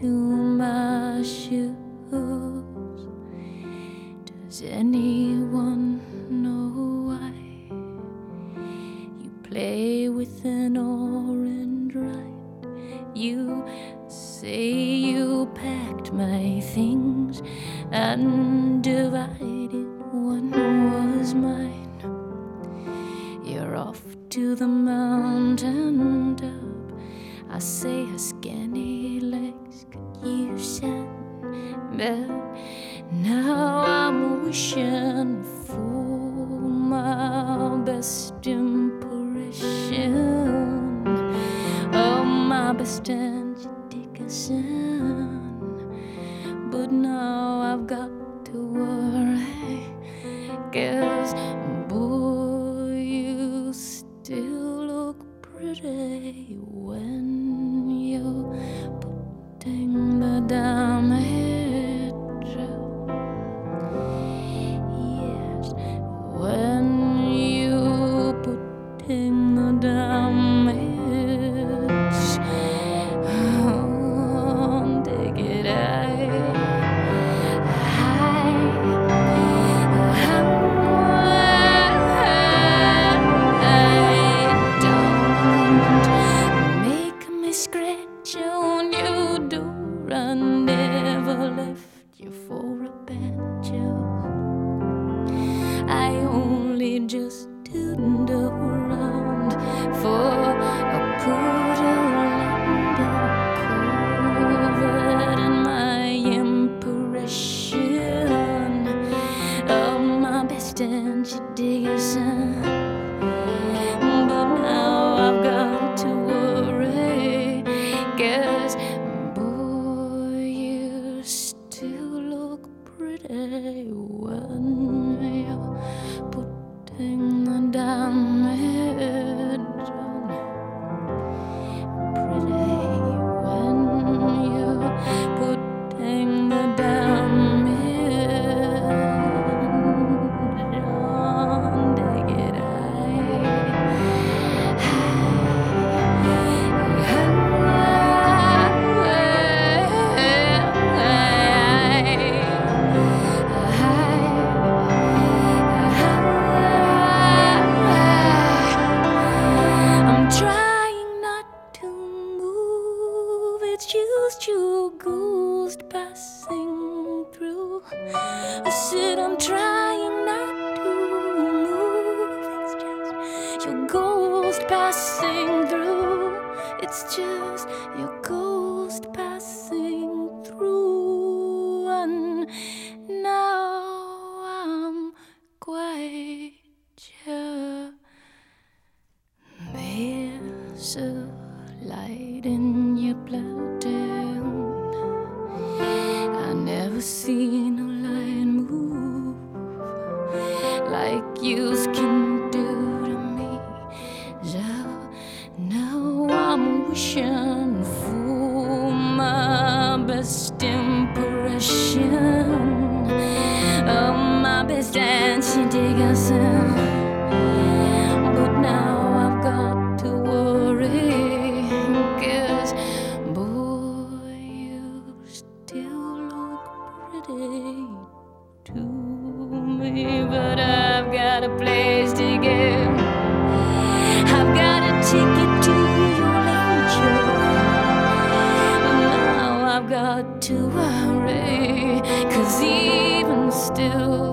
to my shoes. Does anyone know why you play with an orange ride? You say you packed my things and divided. One was mine. You're off to the mountain top. I say her skinny legs could use sun, but now I'm wishing for my best impression. Oh, my best Angie Dickinson. But now I've got to worry, 'cause boy, you still look pretty when you're putting the damage out. Yes, when you're putting the damage. Oh, take it out. I never left you for a banjo. I only just turned around for a poodle and a covered in my impression of my best Angie Dickinson. But now I've got to worry, 'cause when you're putting the damage on. Pretty when you're putting the damage on. Take it just your ghost passing through. I said I'm trying not to move. It's just your ghost passing through. It's just your ghost passing through. And now I'm quite sure there's a light in your blood. I never seen a light move like you can do to me. So now I'm wishing for my best impression of my best Angie Dickinson. But now I've got to worry, 'cause boy, you still look pretty to me. But I've got a place to go. I've got a ticket to your lecture. Now I've got to worry, 'cause even still